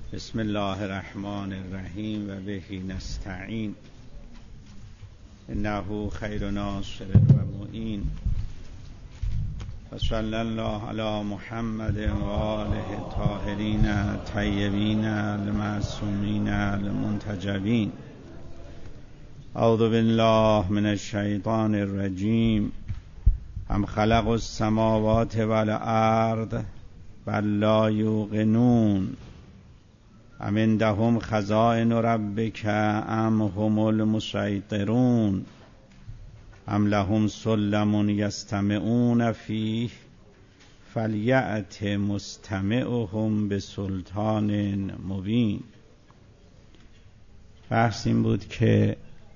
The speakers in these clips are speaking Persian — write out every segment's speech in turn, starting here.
بسم الله الرحمن الرحیم و به نستعین انه خیر ناصر و معین و صلی الله علی محمد و آله الطاهرین الطیبین المعصومین المنتجبین. اعوذ بالله من الشیطان الرجیم. ام خلق السماوات والارض بل لا یوقنون ام عندهم خزائن ربک ام هم المسیطرون ام لهم سلم یستمعون فیه فلیأت مستمعهم بسلطان مبین. بحث این بود که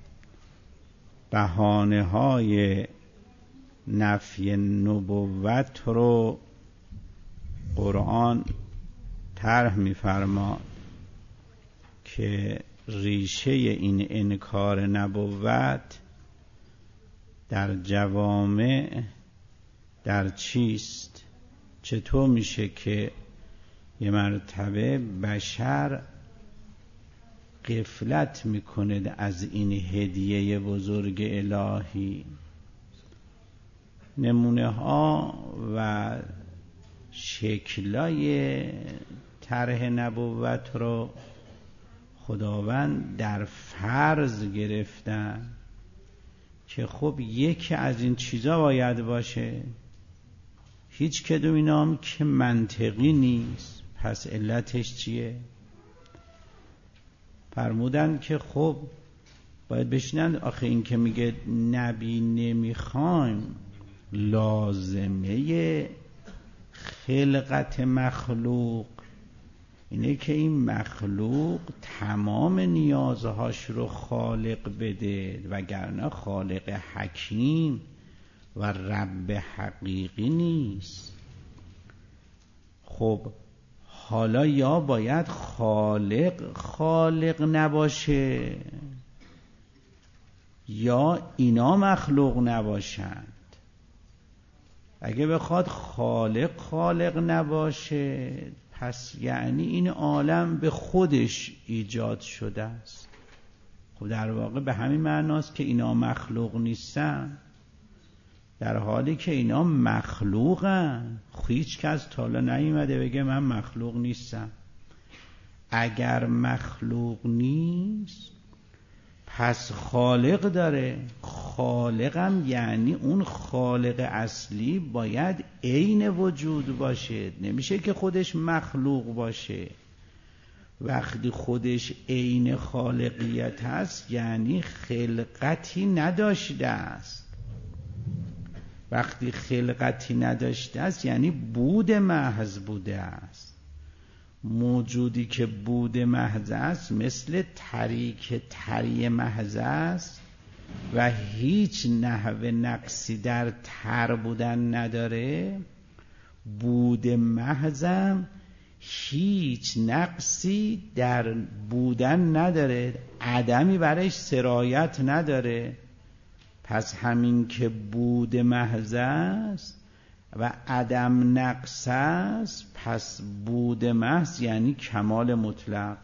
بهانه های نفی نبوت رو قرآن طرح می‌فرماد که ریشه این انکار نبوت در جوامع در چیست؟ چطور میشه که یه مرتبه بشر غفلت میکنه از این هدیه بزرگ الهی؟ نمونه ها و شکلای طرح نبوت رو خداوند در فرض گرفتن که خب یکی از این چیزا باید باشه. هیچ کدوم اینا هم که منطقی نیست. پس علتش چیه؟ فرمودن که خب باید بشینن. آخه این که میگه نبی نمیخوایم لازمه خلقت مخلوق اینه که این مخلوق تمام نیازهاش رو خالق بده، وگرنه خالق حکیم و رب حقیقی نیست. خب حالا یا باید خالق نباشه یا اینا مخلوق نباشند. اگه بخواد خالق نباشه پس یعنی این عالم به خودش ایجاد شده است. خب در واقع به همین معناست که اینا مخلوق نیستن، در حالی که اینا مخلوقن. هیچ کس تا حالا نیومده بگه من مخلوق نیستم. اگر مخلوق نیست پس خالق داره. خالقم یعنی اون خالق اصلی باید عین وجود باشه، نمیشه که خودش مخلوق باشه. وقتی خودش عین خالقیت هست یعنی خلقتی نداشته است. وقتی خلقتی نداشته است یعنی بود محض بوده است. موجودی که بود محض است مثل تری که تری محض است و هیچ نحو نقصی در تر بودن نداره، بود محضم هیچ نقصی در بودن نداره، عدمی برایش سرایت نداره. پس همین که بود محض است و عدم نقص است پس بود محض یعنی کمال مطلق.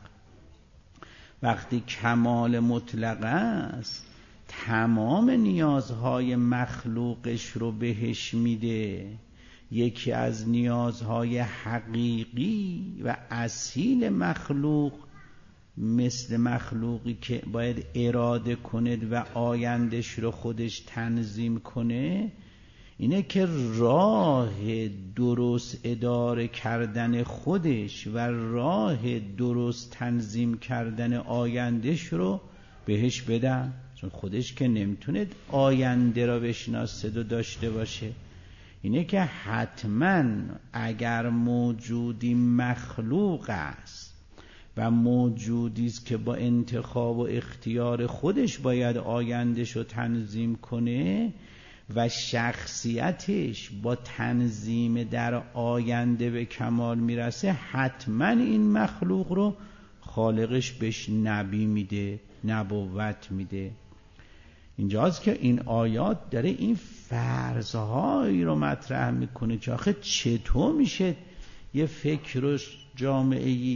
وقتی کمال مطلق است تمام نیازهای مخلوقش رو بهش میده. یکی از نیازهای حقیقی و اصیل مخلوق مثل مخلوقی که باید اراده کند و آیندش رو خودش تنظیم کنه اینه که راه درست اداره کردن خودش و راه درست تنظیم کردن آیندش رو بهش بدن. چون خودش که نمیتونه آینده را بشناسه و داشته باشه. اینه که حتما اگر موجودی مخلوق است و موجودی است که با انتخاب و اختیار خودش باید آیندش رو تنظیم کنه و شخصیتش با تنظیم در آینده به کمال میرسه، حتما این مخلوق رو خالقش بهش نبی میده، نبوت میده. اینجاست که این آیات داره این فرضهایی رو مطرح میکنه که آخه چطور میشه یه فکر و جامعه‌ای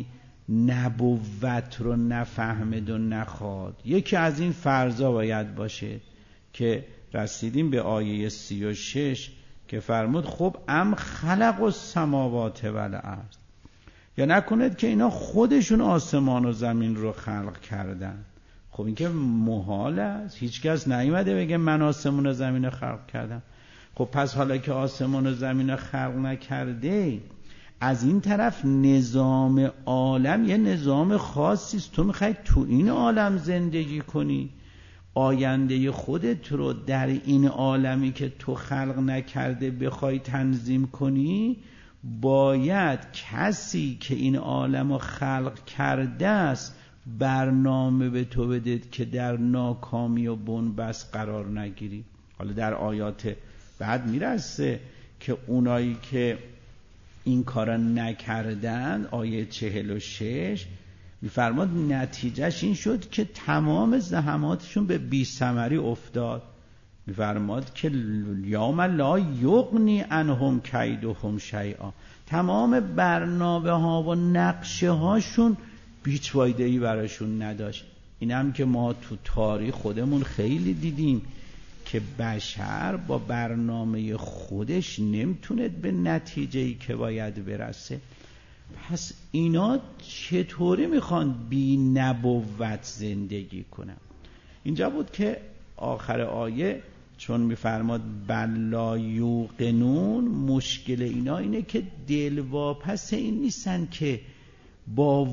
نبوت رو نفهمد و نخواد. یکی از این فرضا باید باشه که رسیدیم به آیه 36 که فرمود خب ام خلق السماوات والارض، یا نکند که اینا خودشون آسمان و زمین رو خلق کردن. خب این که محال است، هیچ کس نیومده بگه من آسمان و زمین رو خلق کردم. خب پس حالا که آسمان و زمین رو خلق نکرده، از این طرف نظام عالم یه نظام خاصی است، تو میخوای تو این عالم زندگی کنی، آینده خودت رو در این عالمی که تو خلق نکرده بخوای تنظیم کنی، باید کسی که این عالم رو خلق کرده است برنامه به تو بده که در ناکامی و بنبست قرار نگیری. حالا در آیات بعد میرسه که اونایی که این کارا نکردن، آیه 46 میفرماد نتیجهش این شد که تمام زحماتشون به بی ثمری افتاد. میفرماد که یوم لا یغنی عنهم کیدهم شیئا، تمام برنامه ها و نقشه هاشون هیچ فایده‌ای براشون نداشت. این هم که ما تو تاریخ خودمون خیلی دیدیم که بشر با برنامه خودش نمیتونه به نتیجه‌ای که باید برسه. پس اینا چطوری میخوان بی نبوت زندگی کنن؟ اینجا بود که آخر آیه چون میفرماد بلا یوقنون، مشکل اینا اینه که دلواپس این نیستن که با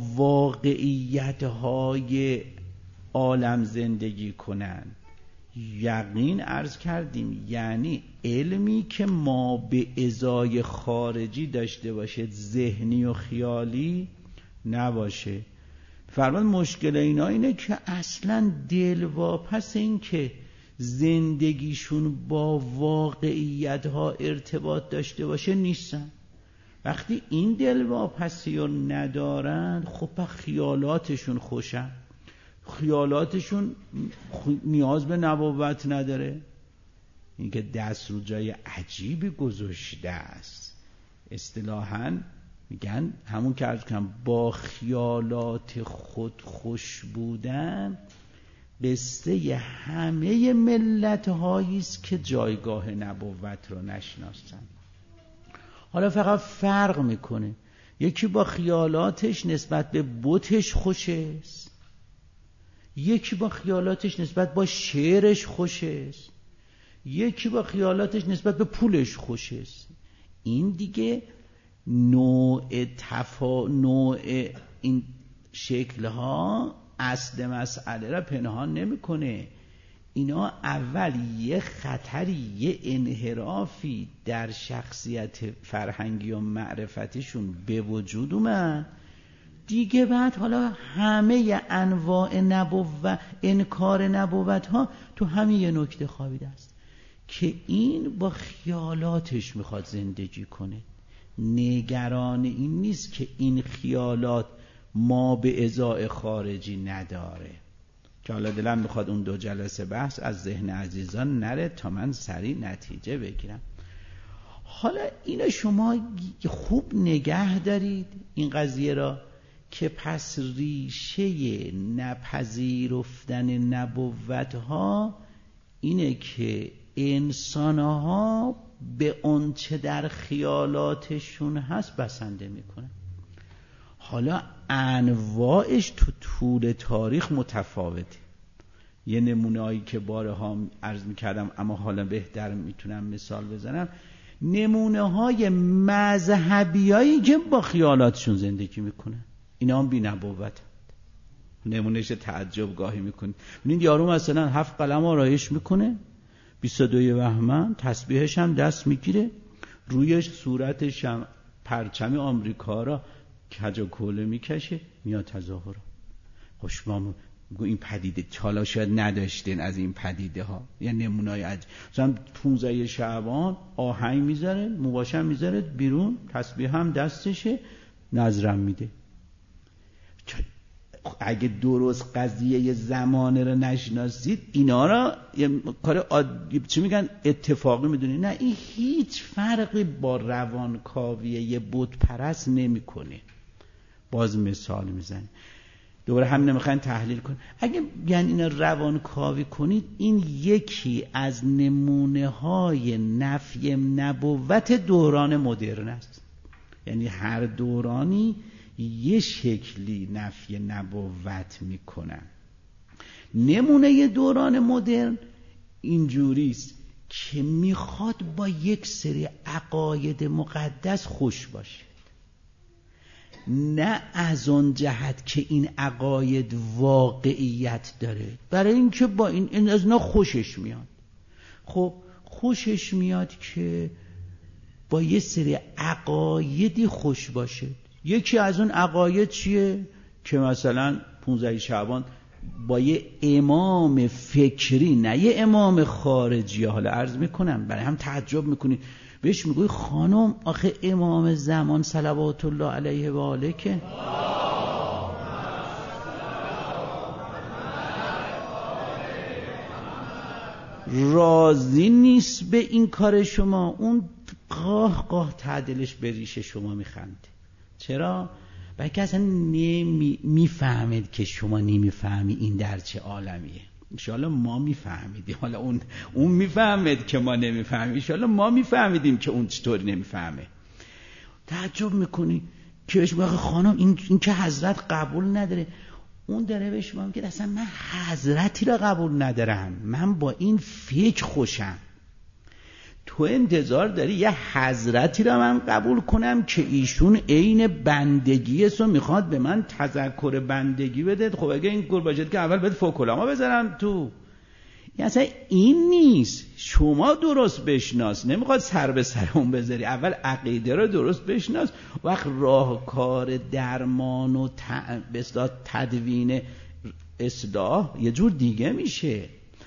واقعیت‌های عالم زندگی کنن. یقین عرض کردیم یعنی علمی که ما به ازای خارجی داشته باشه، ذهنی و خیالی نباشه. فرمان مشکل اینا اینه که اصلا دلواپس این که زندگیشون با واقعیت ها ارتباط داشته باشه نیستن. وقتی این دلواپسی رو ندارن، خب با خیالاتشون خوشن، خیالاتشون نیاز به نبوت نداره. این که دست رو جای عجیبی گذاشته است. اصطلاحاً میگن همون که عرض کردم با خیالات خود خوش بودن قصه همه ملت هایی است که جایگاه نبوت رو نشناسن. حالا فقط فرق میکنه، یکی با خیالاتش نسبت به بتش خوشه است، یکی با خیالاتش نسبت با شعرش خوشه است، یکی با خیالاتش نسبت به پولش خوشه است. این دیگه نوع این شکلها اصل مسئله را پنهان نمیکنه. اینا اول یه خطری، یه انحرافی در شخصیت فرهنگی و معرفتیشون به وجود اومد دیگه. بعد حالا همه انواع نبوت، انکار نبوت ها تو همین یه نکته خوابیده است که این با خیالاتش میخواد زندگی کنه، نگران این نیست که این خیالات ما به ازای خارجی نداره. که حالا دلم میخواد اون 2 جلسه بحث از ذهن عزیزان نره تا من سریع نتیجه بگیرم. حالا اینو شما خوب نگه دارید این قضیه را که پس ریشه نپذیرفتن نبوت‌ها اینه که انسان‌ها به اون چه در خیالاتشون هست بسنده میکنن. حالا انواعش تو طول تاریخ متفاوته. یه نمونه‌ای که بارها عرض میکردم اما حالا بهتر میتونم مثال بزنم، نمونه‌های مذهبیایی که با خیالاتشون زندگی میکنن، اینا هم بی نبوت. نمونهش تعجب گاهی میکنید، ببینید یارو مثلا 7 قلم آرایش میکنه، 22 بهمن تسبیحش هم دست میگیره، رویش صورتش هم پرچم آمریکا را کج و کوله میکشه، میاد تظاهر. خوشمام این پدیده حالا شاید نداشتین از این پدیده ها، یا نمونه‌ای مثلا 15 شعبان آهنگ میذاره، مباشر میذاره بیرون، تسبیح هم دستشه، نظرم میده. اگه درست قضیه زمانه رو نشناسید اینا را یه کار چی میگن اتفاقی میدونید. نه، این هیچ فرقی با روانکاوی یه بت پرست نمیکنه. باز مثال میزنه. دوباره هم نمیخواین تحلیل کن. اگه یعنی اینا روانکاوی کنید، این یکی از نمونه های نفی نبوت دوران مدرن است. یعنی هر دورانی یه شکلی نفی نبوت میکنن. نمونه دوران مدرن اینجوریست که میخواد با یک سری عقاید مقدس خوش باشه، نه از اون جهت که این عقاید واقعیت داره، برای اینکه با این از اینا خوشش میاد. خب خوشش میاد که با یه سری عقایدی خوش باشه. یکی از اون عقاید چیه؟ که مثلا 15 شعبان با یه امام فکری، نه یه امام خارجی، حالا عرض میکنم برای هم تعجب میکنید، بهش میگوی خانم آخه امام زمان صلوات الله علیه و آله که راضی نیست به این کار شما، اون قاه قاه تعدلش به ریش شما میخنده. چرا؟ بلکه اصلا نمیفهمید که شما نمیفهمی این در چه عالمیه. انشاءالله ما میفهمیدیم، حالا اون میفهمید که ما نمیفهمیم، انشاءالله ما میفهمیدیم که اون چطوری نمیفهمه. تعجب میکنی که بهش میگه خانم این که حضرت قبول نداره. اون داره بهش میگه اصلا من حضرتی را قبول ندارم، من با این فکر خوشم. تو انتظار داری یه حضرتی را من قبول کنم که ایشون عین بندگی است و میخواد به من تذکر بندگی بده؟ خب اگه این گل باشد که اول بهت فوکلاما بذارم تو. اصلا این نیست. شما درست بشناس، نمیخواد سر به سر اون بذاری، اول عقیده رو درست بشناس. وقت راهکار درمان و تدوین اصلاح یه جور دیگه میشه.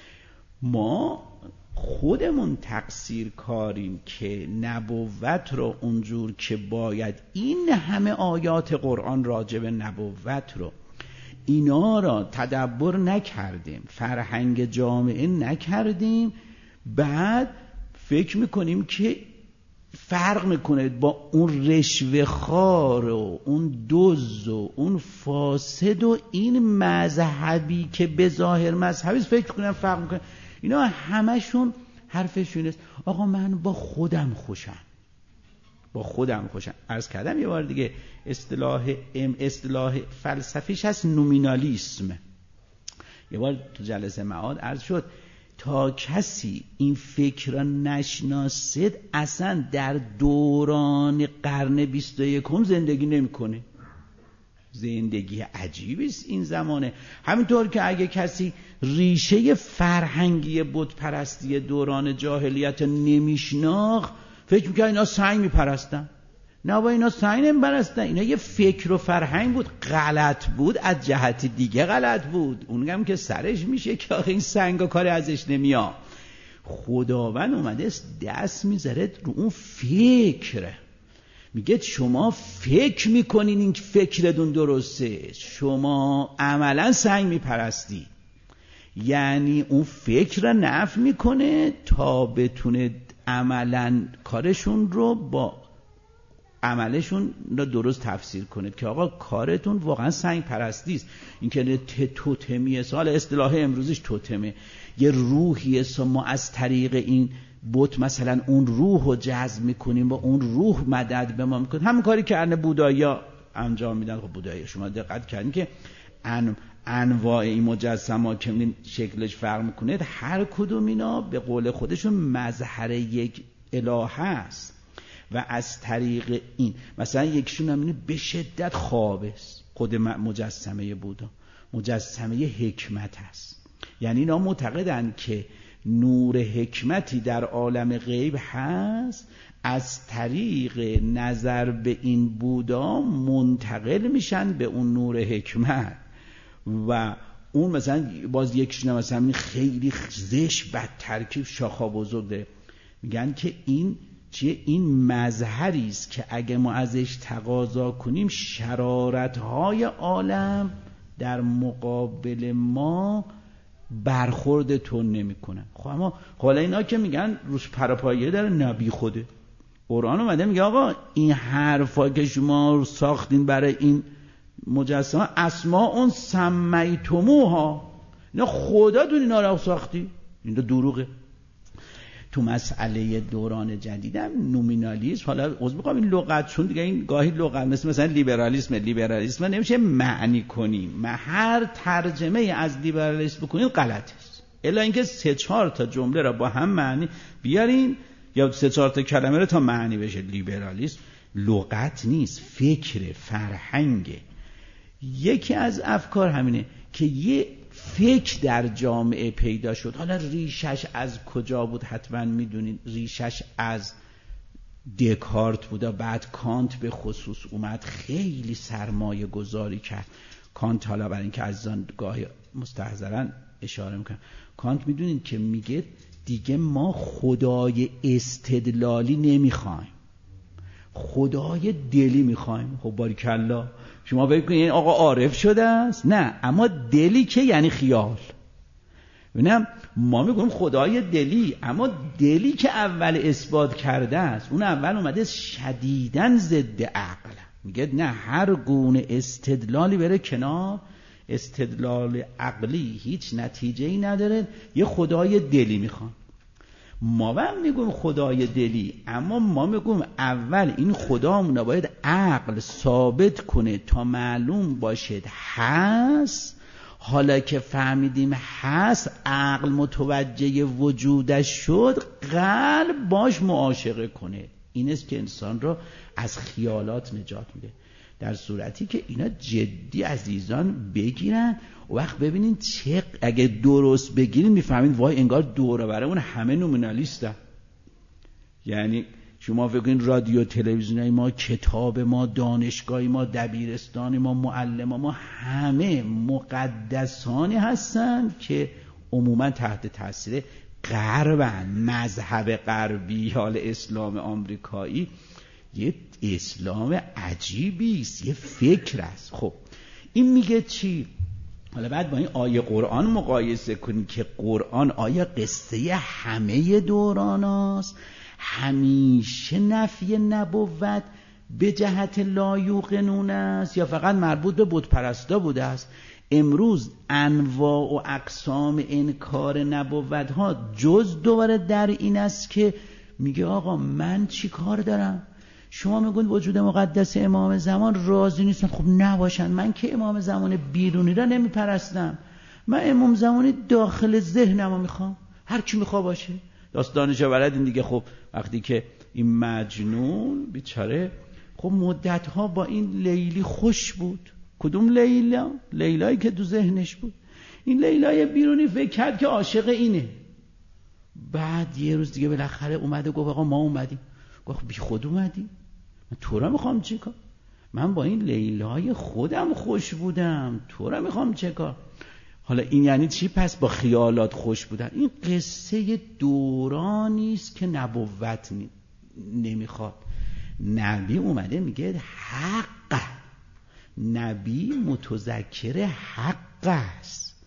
ما خودمون تقصیر کاریم که نبوت رو اونجور که باید، این همه آیات قرآن راجب نبوت رو اینا را تدبر نکردیم، فرهنگ جامعه نکردیم، بعد فکر میکنیم که فرق میکنه با اون رشوه خار و اون دزد و اون فاسد و این مذهبی که به ظاهر مذهبی فکر کنم فرق میکنه. اینا همشون حرفشون است آقا من با خودم خوشم، با خودم خوشم. عرض کردم یه بار دیگه اصطلاح فلسفیش هست نومینالیسم. یه بار تو جلسه معاد عرض شد تا کسی این فکر را نشناسد اصلا در دوران قرن 21 زندگی نمیکنه. زندگی عجیبی است این زمانه. همینطور که اگه کسی ریشه فرهنگی بت پرستی دوران جاهلیت نمیشناخت فکر میکنه اینا سنگ میپرستن. نه با اینا سنگ نمیپرستن، اینا یه فکر و فرهنگ بود، غلط بود، از جهت دیگه غلط بود. اونم که سرش میشه که آخه این سنگا کاری ازش نمیاد. خداوند اومده دست میذاره رو اون فکره، میگه شما فکر میکنین این فکرتون درسته، شما عملا سنگ میپرستی. یعنی اون فکر را نفی میکنه تا بتونه عملا کارشون رو با عملشون رو درست تفسیر کنه که آقا کارتون واقعا سنگ پرستی است. این که توتمیه، سال اصطلاح امروزش توتمه، یه روحیه است، ما از طریق این بت مثلا اون روح رو جذب میکنیم و اون روح مدد به ما میکنه. همین کاری که الان بودایا انجام میدن. خب بودایا شما دقت کردین که انواع این مجسمه که میدین شکلش فرق میکنه، هر کدوم اینا به قول خودشون مظهر یک الهه است و از طریق این مثلا یکشون هم به شدت خواب است. خود مجسمه بودا مجسمه حکمت است. یعنی اینا معتقدن که نور حکمتی در عالم غیب هست، از طریق نظر به این بودا منتقل میشن به اون نور حکمت. و اون مثلا باز یکشون مثلا خیلی زشت بد ترکیب شاخا بزرگ داره، میگن که این چیه؟ این مظهری است که اگه ما ازش تقاضا کنیم شرارت‌های عالم در مقابل ما برخورد تون نمی‌کنن. خب اما حالا اینا که میگن روش پراپایه داره، نبی خوده قرآن اومده میگه آقا این حرفا که شما ساختین برای این مجسمه اسماء سمیتموها، اینا خداتون اینا رو ساختی، این دروغه. تو مسئله دوران جدیدم نومینالیسم، حالا عذر میخوام این لغت، چون دیگه این گاهی لغت مثلا لیبرالیسم نمیشه معنی کنیم، هر ترجمه از لیبرالیسم بکنید غلط است، الا اینکه 3-4 تا جمله را با هم معنی بیارین یا 3-4 تا کلمه رو تا معنی بشه. لیبرالیسم لغت نیست، فکر، فرهنگه. یکی از افکار همینه که یه فکر در جامعه پیدا شد. حالا ریشش از کجا بود حتما میدونید، ریشش از دکارت بود، بعد کانت به خصوص اومد خیلی سرمایه گذاری کرد. کانت، حالا برای اینکه از آن گاهی مستحضرن اشاره میکنم، کانت میدونید که میگه دیگه ما خدای استدلالی نمیخوایم، خدای دلی میخوایم. خب باریکلا، شما بگید این آقا عارف شده است؟ نه، اما دلی که یعنی خیال. ببینم ما میگیم خدای دلی، اما دلی که اول اثبات کرده است، اون اول اومده شدیداً ضد عقل، میگه نه، هر گونه استدلالی بره کنار، استدلال عقلی هیچ نتیجه‌ای نداره، یه خدای دلی میخوان. ما هم میگیم خدای دلی، اما ما میگیم اول این خدامون باید عقل ثابت کنه تا معلوم باشد هست. حالا که فهمیدیم هست، عقل متوجه وجودش شد، قلب باش معاشقه کنه. این است که انسان رو از خیالات نجات میده. در صورتی که اینا جدی عزیزان بگیرن، و وقت ببینین اگه درست بگیرین میفهمین وای انگار دوره برمون همه نومینالیستن. یعنی شما فکر کنین رادیو تلویزیونی ما، کتاب ما، دانشگاه ما، دبیرستان ما، معلم ما همه مقدسانی هستن که عموما تحت تاثیر غربن. مذهب غربی، حال اسلام آمریکایی یه اسلام عجیبی است، یه فکر است. خب این میگه چی؟ حالا بعد با این آیه قرآن مقایسه کنید که قرآن آیا قصه همه دوران است؟ همیشه نفی نبوت به جهت لا یوقنون است یا فقط مربوط به بت پرستا بوده است؟ امروز انواع و اقسام انکار نبوت ها جز دوباره در این است که میگه آقا من چی کار دارم؟ شما میگوید وجود مقدس امام زمان راضی نیستن. خب نباشن، من که امام زمان بیرونی را نمیپرستم، من امام زمانی داخل ذهنمو میخوام، هر کی میخوا باشه. داستانش بلدین دیگه. خب وقتی که این مجنون بیچاره خب مدتها با این لیلی خوش بود. کدوم لیلا؟ لیلایی که تو ذهنش بود. این لیلای بیرونی فکر کرد که عاشق اینه. بعد یه روز دیگه بالاخره اومده گفت آقا ما اومدیم. گفت بی خود اومدی؟ من تو را میخوام چیکار؟ من با این لیلای خودم خوش بودم، تو را میخوام چیکار؟ حالا این یعنی چی؟ پس با خیالات خوش بودن. این قصه دورانی است که نبوت نمیخواد. نبی اومده میگه حق، نبی متذکر حق است.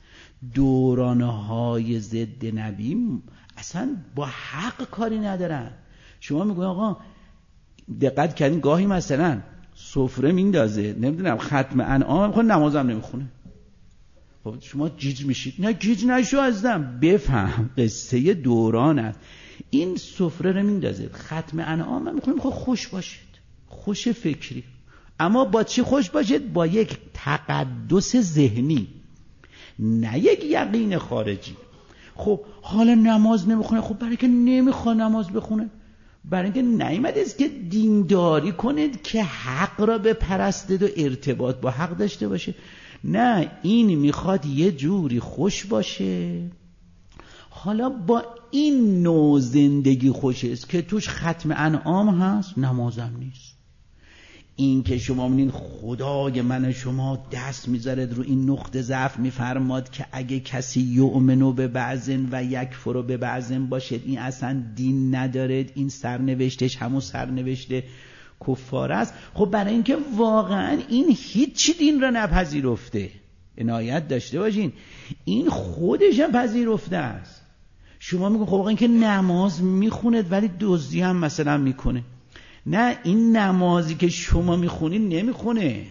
دورانهای ضد نبی اصلا با حق کاری ندارن. شما میگوی آقا دقت کردین گاهی مثلا سفره میندازه، نمیدونم ختم انعام میخونه، نمازم نمیخونه. خب شما گیج میشید. نه گیج نشو عزیزم، بفهم قصه دوران است. این سفره رو میندازه، ختم انعام میخونه، میخواد خوش باشید، خوش فکری. اما با چی خوش باشید؟ با یک تقدس ذهنی، نه یک یقین خارجی. خب حالا نماز نمیخونه. خب برای که نمیخواد نماز بخونه، برای اینکه نیامده است که دینداری کنید که حق را بپرستید و ارتباط با حق داشته باشه. نه، این میخواد یه جوری خوش باشه. حالا با این نوع زندگی خوش است که توش ختم انعام هست، نمازم نیست. این که شما می‌بینید خدای من شما دست میذارد رو این نقطه ضعف، میفرماد که اگه کسی یؤمنو به بعضن و یکفرو به بعضن باشد، این اصلا دین ندارد، این سرنوشتش همون سرنوشت کفار است. خب برای اینکه واقعا این هیچی دین را نپذیرفته، عنایت داشته باشین، این خودش هم پذیرفته است. شما میگن خب واقعا این که نماز میخوند ولی دزدی هم مثلا میکنه. نه، این نمازی که شما میخونین نمیخونه،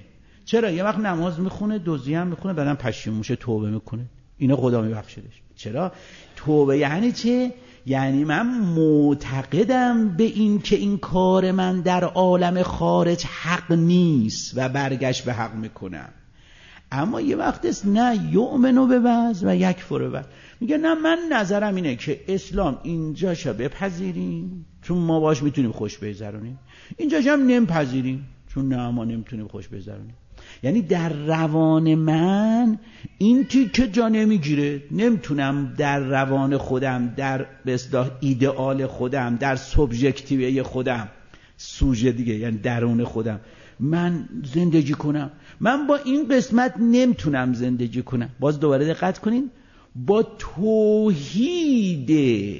چرا؟ یه وقت نماز میخونه، دزدی هم میکنه، بعدم پشیمون میشه، توبه میکنه، اینا خدا میبخشیدش. چرا؟ توبه یعنی چه؟ یعنی من معتقدم به این که این کار من در عالم خارج حق نیست و برگشت به حق میکنم. اما یه وقت است نه یؤمنو ببعض و یکفر ببعض، میگه نه من نظرم اینه که اسلام اینجاشو بپذیریم چون ما باش میتونیم خوش بگذرونیم، اینجاشو هم نمیپذیریم چون نه ما نمیتونیم خوش بگذرونیم. یعنی در روان من این تیکه جا نمیگیره، نمیتونم در روان خودم، در به اصطلاح ایدئال خودم، در سوبژکتیوی خودم، سوژه دیگه یعنی درون خودم من زندگی کنم. من با این قسمت نمیتونم زندگی کنم. باز دوباره دقت کنین، با توحید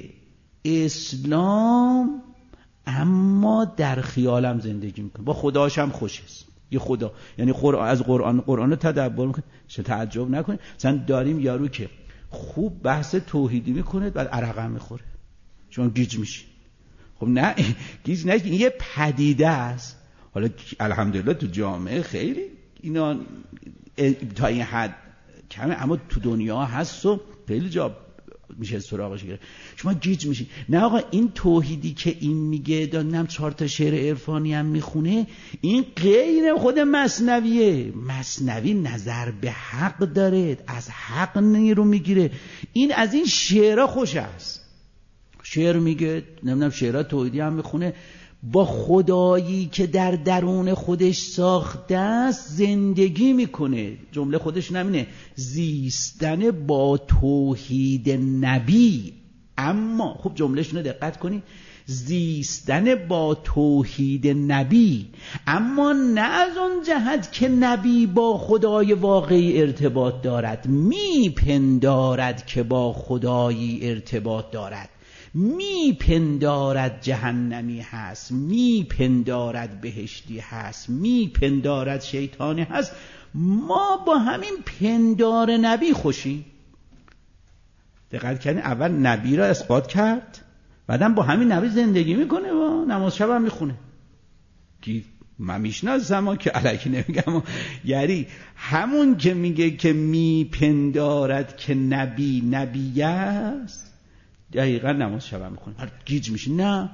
اسلام اما در خیالم زندگی میکنم، با خداشم خوش است. یه خدا یعنی از قرآن رو تدبر میکنه، چه تعجب نکنید مثلا داریم یارو که خوب بحث توحیدی میکنه بعد عرقم میخوره، چون گیج میشی. خب نه گیج نشی، این یه پدیده است. حالا الحمدلله تو جامعه خیلی اینا تا این حد کمه، اما تو دنیا هست و خیلی جا میشه سراغش گرفت. شما گیج میشی. نه آقا این توحیدی که این میگه، دادنم 4 تا شعر عرفانی هم میخونه، این غیر خود مثنویه. مثنوی نظر به حق داره، از حق نیرو میگیره. این از این شعرها خوش است. شعر میگه، نمیدونم شعرها توحیدی هم میخونه، با خدایی که در درون خودش ساخته است زندگی میکنه. جمله خودش نمینه زیستن با توحید نبی. اما خب جملهشون رو دقت کنی، زیستن با توحید نبی، اما نه از اون جهت که نبی با خدای واقعی ارتباط دارد، میپندارد که با خدایی ارتباط دارد، میپندارد جهنمی هست، میپندارد بهشتی هست، میپندارد شیطانی هست. ما با همین پندار نبی خوشیم. دقت کردین اول نبی را اثبات کرد، بعدم با همین نبی زندگی میکنه و نماز شب هم میخونه. کی من میشناسم که الکی نمیگم، یعنی همون که میگه که میپندارد که نبی است دقیقا نماز شب هم میخونه. گیج میشه. نه،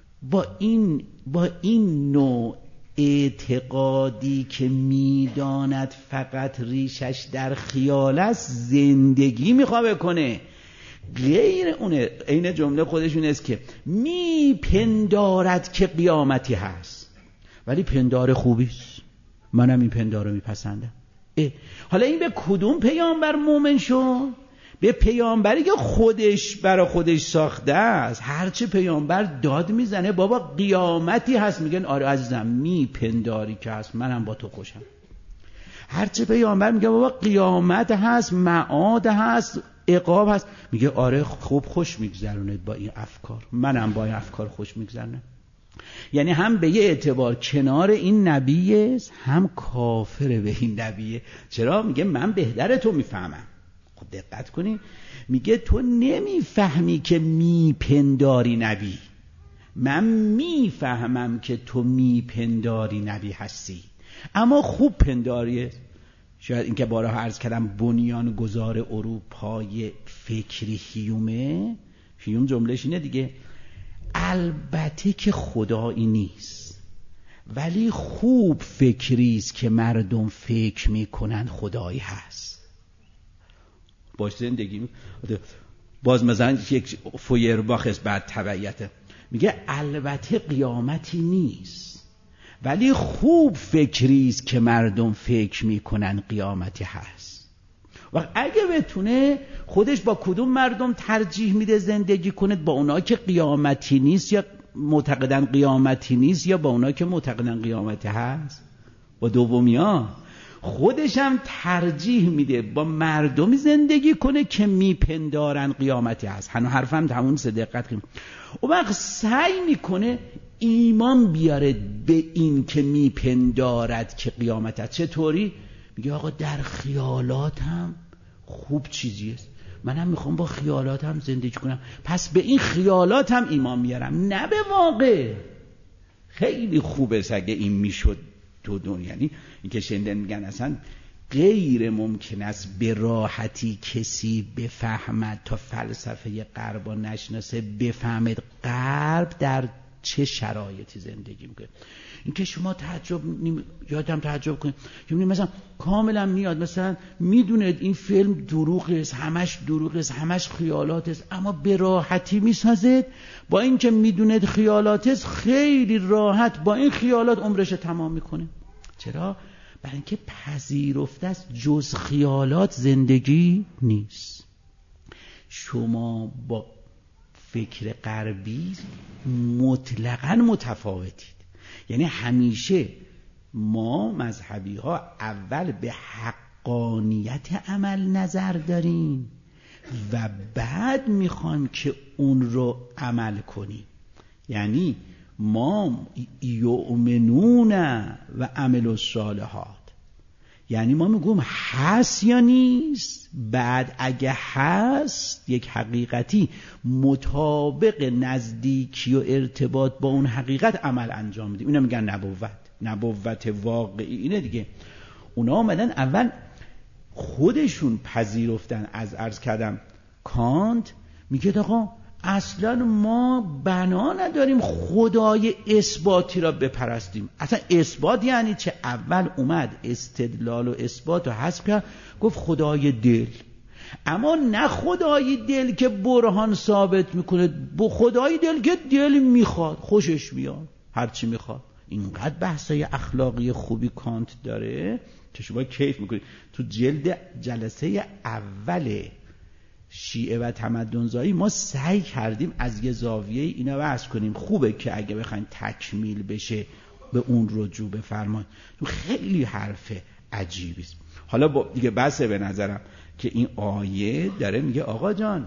با این نوع اعتقادی که میداند فقط ریشش در خیال است زندگی میخواه بکنه. غیر اونه. این جمله خودشون است که میپندارد که قیامتی هست، ولی پندار خوبیست، منم این پندار رو میپسندم. حالا این به کدوم پیامبر مومن شد؟ به پیامبری که خودش برای خودش ساخته است. هرچه پیامبر داد میزنه بابا قیامتی هست، میگن آره عزیزم میپنداری که هست، منم با تو خوشم. هرچه پیامبر میگه بابا قیامت هست، معاد هست، عقاب هست، میگه آره خوب خوش میگذرونید با این افکار، منم با این افکار خوش میگذرونم. یعنی هم به یه اعتبار کنار این نبیه، هم کافر به این نبیه. چرا؟ میگه من بهتر تو میفهمم. خب دقت کنی، میگه تو نمیفهمی که میپنداری نبی، من میفهمم که تو میپنداری نبی هستی، اما خوب پنداریه. شاید این که بارها عرض کردم بنیان گذار اروپای فکری هیوم جملهش اینه دیگه، البته که خدایی نیست ولی خوب فکریست که مردم فکر میکنن خدایی هست، باش زندگی باز مثلا یک فویرباخ است بعد تبعیته، میگه البته قیامتی نیست ولی خوب فکریست که مردم فکر میکنن قیامتی هست. و اگه بتونه خودش با کدوم مردم ترجیح میده زندگی کنه؟ با اونا که قیامتی نیست یا معتقدن قیامتی نیست، یا با اونا که معتقدن قیامتی هست؟ با دومیا. خودش هم ترجیح میده با مردمی زندگی کنه که میپندارن قیامتی هست. حرفم تموم سه دقت کنیم. اون وقت سعی میکنه ایمان بیاره به این که میپندارد که قیامت هست. چطوری؟ میگه آقا در خیالاتم خوب چیزی است، منم میخوام با خیالاتم زندگی کنم، پس به این خیالاتم ایمان میارم، نه به واقع. خیلی خوبه اگه این میشد یعنی این که شنیدن میگن اصلا غیر ممکن است به راحتی کسی بفهمد تا فلسفه غرب و نشناسه بفهمد غرب در چه شرایطی زندگی میکنه. این که شما یادم تعجب کنید مثلا کاملا میاد مثلا میدونید این فیلم دروغ است، همش دروغ است، همش خیالات است، اما به راحتی میسازید. با اینکه میدونید خیالات است خیلی راحت با این خیالات عمرش تمام میکنه. چرا؟ برای اینکه پذیرفته است جز خیالات زندگی نیست. شما با فکر غربی مطلقاً متفاوتید. یعنی همیشه ما مذهبی ها اول به حقانیت عمل نظر داریم و بعد میخوایم که اون رو عمل کنیم. یعنی ما یؤمنون و عملوا الصالحات، یعنی ما میگم هست یا نیست، بعد اگه هست یک حقیقتی مطابق نزدیکی و ارتباط با اون حقیقت عمل انجام میدیم. اینا میگن نبوت واقعی. اینه دیگه اونا آمدن اول خودشون پذیرفتن. از عرض کردم کانت میگه آقا اصلا ما بنا نداریم خدای اثباتی را بپرستیم. اصلا اثبات یعنی چه؟ اول اومد استدلال و اثبات رو حذف کرد، گفت خدای دل، اما نه خدای دل که برهان ثابت میکنه، خدای دل که دل میخواد، خوشش میاد، هرچی میخواد. اینقدر بحثای اخلاقی خوبی کانت داره که شما کیف میکنید. تو جلسه اول شیعه و تمدن‌زایی ما سعی کردیم از یه زاویه اینا بحث کنیم. خوبه که اگه بخواین تکمیل بشه به اون رجوع بفرمایید. تو خیلی حرف عجیبی است. حالا دیگه بسه به نظرم که این آیه داره میگه آقا جان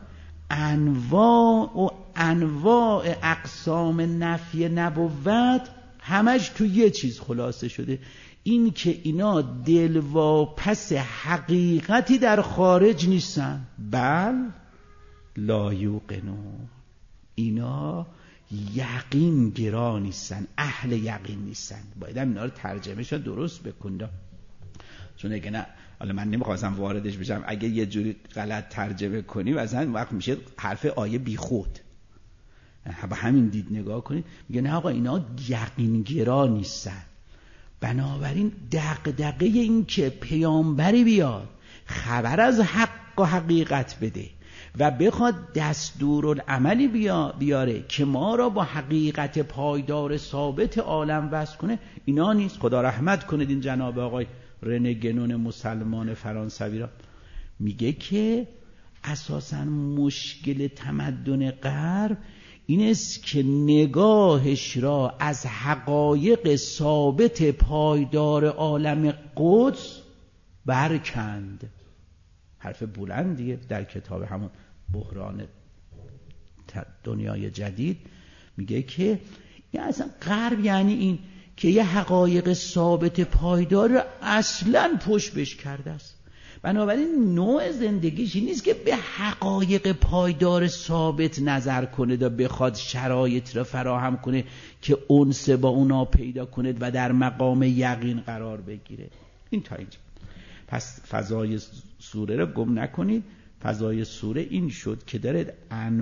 انواع اقسام نفی نبوت همش تو یه چیز خلاصه شده، این که اینا دلواپس حقیقتی در خارج نیستن، بل لا یوقنون، اینا یقین گرا نیستن، اهل یقین نیستن. باید هم اینا رو ترجمهش رو درست بکنم، چون اگه نه، حالا من نمیخواستم واردش بشم، اگه یه جوری غلط ترجمه کنی مثلا وقت میشه حرف آیه بیخود. با همین دید نگاه کنید، میگه نه آقا اینا یقین گرا نیستن. بنابراین دغدغه این که پیامبری بیاد خبر از حق و حقیقت بده و بخواد دستورالعملی بیاره که ما را با حقیقت پایدار ثابت عالم وصل کنه، اینا نیست. خدا رحمت کنه این جناب آقای رنه گنون مسلمان فرانسوی را. میگه که اساساً مشکل تمدن غرب این است که نگاهش را از حقایق ثابت پایدار عالم قدس برکند. حرف بلندیه در کتاب همون بحران دنیای جدید. میگه که یعنی اصلا غرب یعنی این که یه حقایق ثابت پایدار را اصلاً پشت بش کرده است. بنابراین نوع زندگیش این نیست که به حقایق پایدار ثابت نظر کنه و بخواد شرایط را فراهم کنه که انس با اونا پیدا کنه و در مقام یقین قرار بگیره. این تا اینجا. پس فضای سوره را گم نکنید. فضای سوره این شد که داره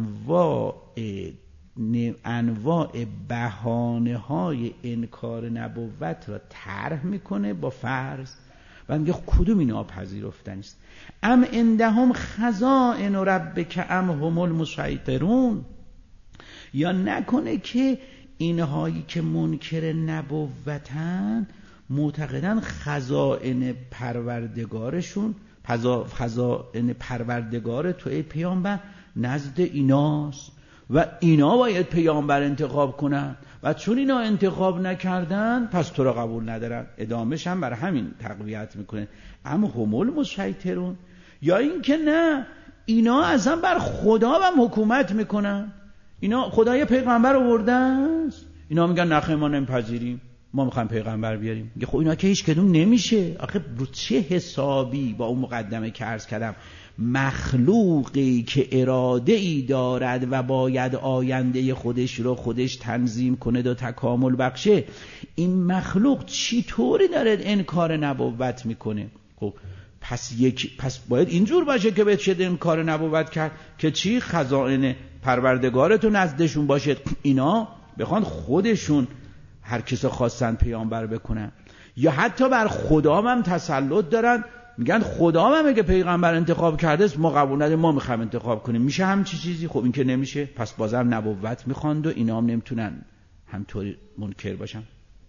انواع بهانه های انکار نبوت را طرح میکنه با فرض و میگه کدوم اینا پذیرفتنی است. ام عندهم خزائن ربک ام هم المسیطرون، یا نکنه که اینهایی که منکر نبوتن معتقدن خزائن پروردگارشون، خزائن پروردگار تو ای پیامبر نزد ایناست و اینا باید پیامبر انتخاب کنن و چون اینا انتخاب نکردن پس تو را قبول ندارن. ادامهش هم بر همین تقویت میکنه. اما هم المسیطرون، یا این که نه اینا اصلا بر خدا هم حکومت میکنن، اینا خدای پیغمبر آورده است، اینا میگن نخیر ما نمیپذیریم. ما میخوایم پیغمبر بیاریم. میگه خب اینا که هیچ کدوم نمیشه. آخه رو چه حسابی با اون مقدمه که عرض کردم مخلوقی که اراده ای دارد و باید آینده خودش رو خودش تنظیم کنه و تکامل بخشه، این مخلوق چی طوری داره انکار نبوت میکنه؟ خب پس باید اینجور باشه که بشه انکار نبوت کرد که چی؟ خزائن پروردگارتون نزدشون باشه، اینا بخوان خودشون هر کس خواستن پیامبر بکنن، یا حتی بر خدا هم تسلط دارن، میگن خدا هم اگه پیغمبر انتخاب کرده ما قبول نداریم، ما میخوایم انتخاب کنیم. میشه همچی چیزی؟ خب این که نمیشه. پس بازم نبوت میخواند و اینا هم نمیتونن همطوری منکر باشن.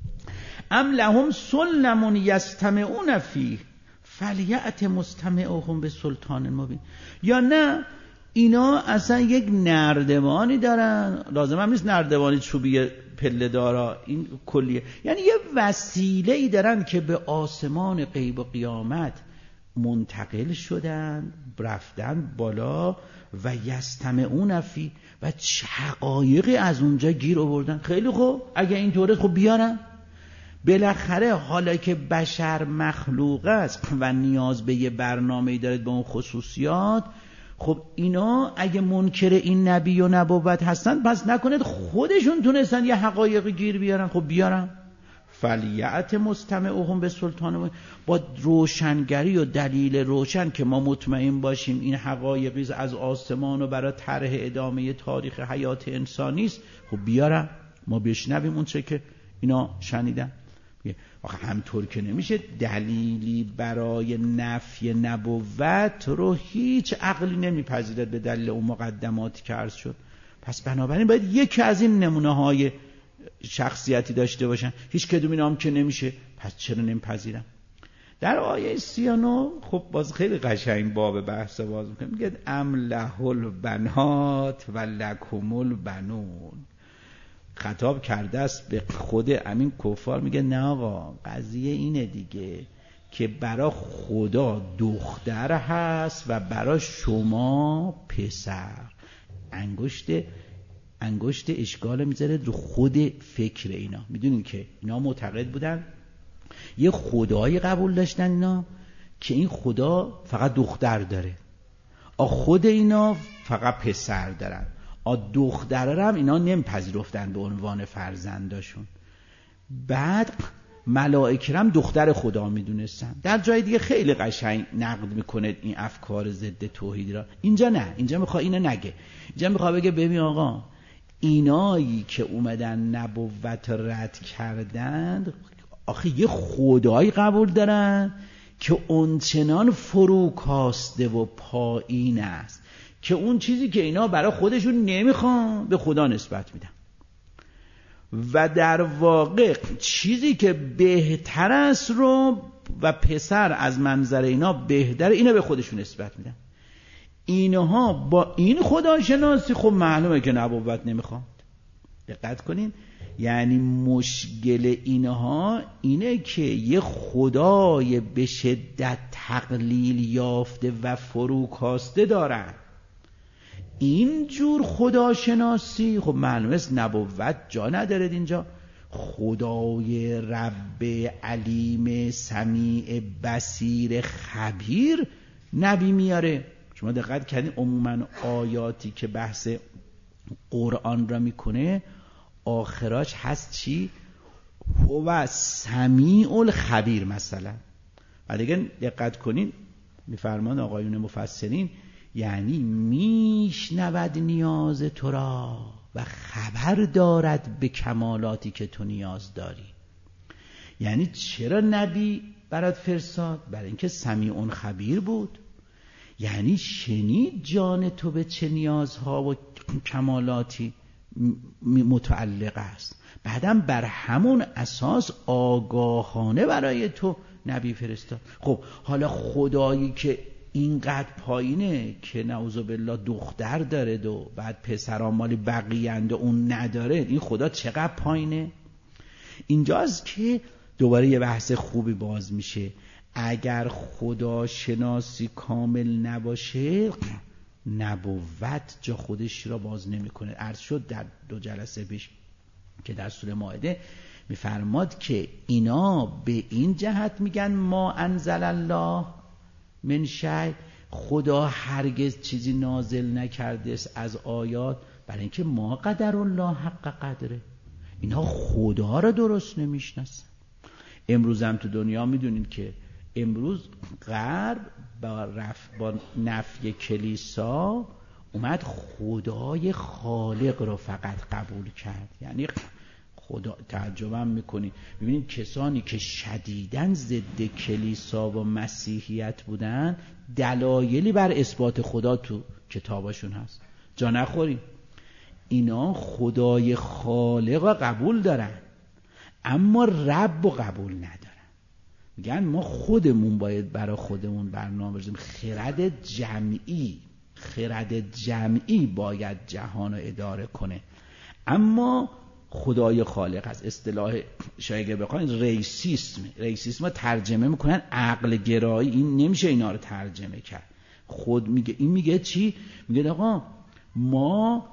ام لهم سلم یستمعون فیه فلیأت مستمعهم بسلطان مبین. یا نه اینا اصلا یک نردبانی دارن، لازم هم نیست نردبانی چوبی پله دارا، این کلیه، یعنی یه وسیله ای دارن که به آسمان غیب و قیامت منتقل شدن، رفتن بالا و یستمعون فی و حقایقی از اونجا گیر آوردن. خیلی خوب، اگه اینطوره خب بیارن. بالاخره حالا که بشر مخلوق است و نیاز به یه برنامه‌ای داره به اون خصوصیات، خب اینا اگه منکر این نبی و نبوت هستن، پس نکنید خودشون تونستن یه حقایق گیر بیارن. خب بیارن. فلیأت مستمعهم به سلطان، با روشنگری و دلیل روشن که ما مطمئن باشیم این حقایقی از آسمان و برای طرح ادامه تاریخ حیات انسانی است، خب بیارن ما بشنویم اون چه که اینا شنیدن. آخه همطور که نمیشه دلیلی برای نفی نبوت رو هیچ عقلی نمیپذیرد به دلیل اون مقدماتی که عرض شد. پس بنابراین باید یکی از این نمونه های شخصیتی داشته باشن. هیچ کدوم اینا هم که نمیشه، پس چرا نمیپذیرم؟ در آیه 39 خب باز خیلی قشنگ باب بحث باز میکنه، میگه ام له البنات و لکم البنون. خطاب کرده است به خود امین کفار، میگه نه آقا، قضیه اینه دیگه که برای خدا دختر هست و برای شما پسر. انگشت اشکال میذاره رو خود فکر اینا. میدونین که اینا معتقد بودن یه خدایی قبول داشتن اینا که این خدا فقط دختر داره، خود اینا فقط پسر دارن. دختره هم اینا نمیپذیرفتن به عنوان فرزنداشون. بعد ملائکه هم دختر خدا میدونستن. در جای دیگه خیلی قشنگ نقد میکنه این افکار ضد توحید را. اینجا نه، اینجا میخواد اینو نگه. اینجا میخواد بگه ببین آقا، اینایی که اومدن نبوت رد کردند، آخه یه خدایی قبول دارن که اونچنان فروکاسته و پایین است که اون چیزی که اینا برای خودشون نمیخوان به خدا نسبت میدن، و در واقع چیزی که بهتر است رو و پسر از منظر اینا بهتره، اینا به خودشون نسبت میدن. اینها با این خداشناسی خب معلومه که نبوت نمیخوان. دقت کنین، یعنی مشکل اینها اینه که یه خدای به شدت تقلیل یافته و فروکاسته دارن. این جور خداشناسی خب معلومه است نبوت جا نداره اینجا. خدای رب علیم سمیع بصیر خبیر نبی میاره. شما دقت کردین عموما آیاتی که بحث قرآن را میکنه آخراش هست چی؟ هو سمیع الخبیر مثلا. و دیگه دقت کنین میفرمان آقایون مفسرین، یعنی میشنود نیاز تو را و خبر دارد به کمالاتی که تو نیاز داری. یعنی چرا نبی برات فرستاد؟ برای اینکه سمیع خبیر بود، یعنی شنید جان تو به چه نیازها و کمالاتی متعلق است، بعدم بر همون اساس آگاهانه برای تو نبی فرستاد. خب حالا خدایی که اینقدر پایینه که نعوذ بالله دختر داره و بعد پسران مال بقیه‌اند و اون نداره، این خدا چقدر پایینه؟ اینجاست که دوباره یه بحث خوبی باز میشه. اگر خدا شناسی کامل نباشه نبوت جا خودش را باز نمیکنه. عرض شد در 2 جلسه پیش که در سوره مائده میفرماد که اینا به این جهت میگن ما انزل الله من شیء، خدا هرگز چیزی نازل نکرده است از آیات، برای اینکه ما قدر الله حق قدره، اینا خدا را درست نمیشناسن. امروز هم تو دنیا میدونید که امروز غرب با نفی کلیسا اومد خدای خالق رو فقط قبول کرد. یعنی خدا، تعجبم میکنید ببینید کسانی که شدیداً ضد کلیسا و مسیحیت بودن دلایلی بر اثبات خدا تو کتاباشون هست. جا نخوریم، اینا خدای خالق رو قبول دارن اما رب رو قبول ندارن. میگن ما خودمون باید برای خودمون برنامه بریزیم، خرد جمعی باید جهان رو اداره کنه، اما خدای خالق از اصطلاح شاید بخواین ریسیسم رو ترجمه میکنن عقل گرایی. این نمیشه اینا رو ترجمه کرد. خود میگه، این میگه چی؟ میگه آقا ما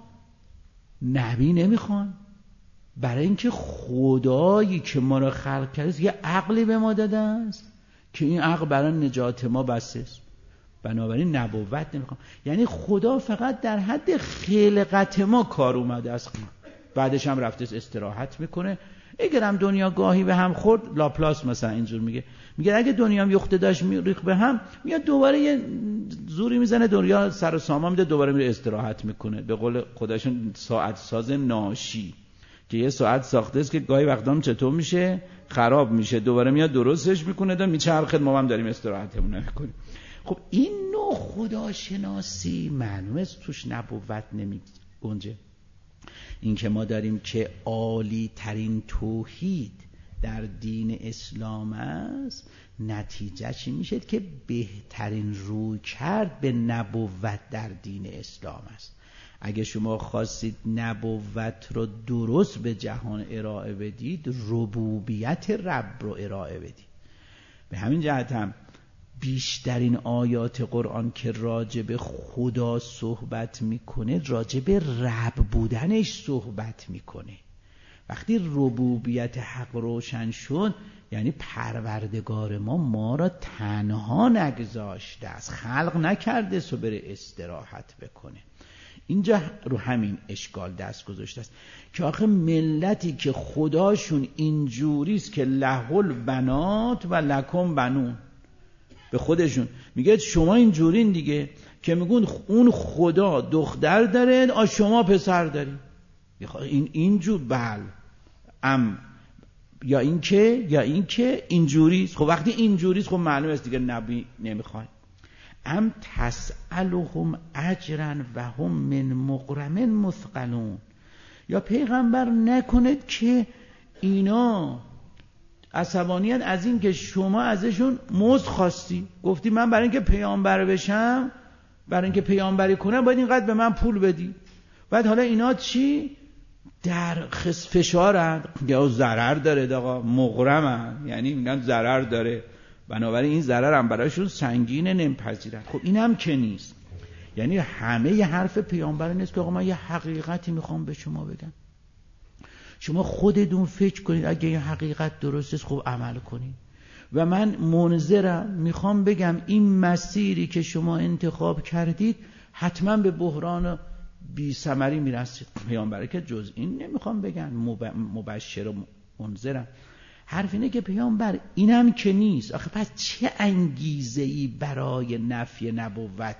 نبی نمیخوان، برای اینکه خدایی که ما رو خلق کرده یه عقلی به ما داده است که این عقل برای نجات ما بسه است، بنابراین نبوت نمیخوام. یعنی خدا فقط در حد خلقت ما کار اومده است، بعدش هم رفته استراحت میکنه. اگرم دنیا گاهی به هم خورد، لاپلاس مثلا اینجور میگه اگه دنیا هم یخته داشت میریخ به هم، میاد دوباره یه زوری میزنه دنیا سر و سامان میده، دوباره میره استراحت میکنه. به قول خودشون ساعت ساز ناشی که یه ساعت ساخته است که گاهی وقتا هم چطور میشه خراب میشه، دوباره میاد درستش میکنه، دا میچرخه، ما هم داریم استراحتمون میکنیم. خب این نوع خداشناسی معلومه توش نبوت نمیگنجه. این که ما داریم که عالی ترین توحید در دین اسلام است، نتیجه چی میشه؟ که بهترین روی کرد به نبوت در دین اسلام است. اگه شما خواستید نبوت رو درست به جهان ارائه بدید، ربوبیت رب رو ارائه بدید. به همین جهت هم بیشترین آیات قرآن که راجع به خدا صحبت میکنه راجع به رب بودنش صحبت میکنه. وقتی ربوبیت حق روشن شد، یعنی پروردگار ما را تنها نگذاشته است، خلق نکرده سو بره استراحت بکنه. اینجا رو همین اشکال دست گذاشته است که آخه ملتی که خداشون اینجوریست که له البنات و لکم بنون، به خودشون میگه شما اینجورین دیگه، که میگون اون خدا دختر داره شما پسر داری، اینجور بل یا اینکه اینجوریست. خب وقتی اینجوریست خب معلومه است دیگه نبی نمیخوای. ام تسألهم اجرا و هم من مغرم مثقلون، یا پیغمبر نکند که اینا عصبانیت از این که شما ازشون مزد خواستی، گفتی من برای اینکه پیامبر بشم، برای اینکه پیامبری کنم باید اینقدر به من پول بدی، بعد حالا اینا چی؟ در فشارن یا ضرر داره، آقا مغرمن، یعنی اینا ضرر داره، بنابراین این ضرر هم برایشون سنگینه، نمیپذیرن. خب این هم که نیست. یعنی همه ی حرف پیامبر نیست که آقا من یه حقیقتی میخوام به شما بگم، شما خودتون فکر کنید اگه این حقیقت درست است خب عمل کنید، و من منذرم میخوام بگم این مسیری که شما انتخاب کردید حتما به بحران بی ثمری میرسید. پیامبر که جز این نمیخوام بگم، مبشر و منذرم. حرف اینه که پیامبر اینم که نیست، آخه پس چه انگیزه‌ای برای نفی نبوت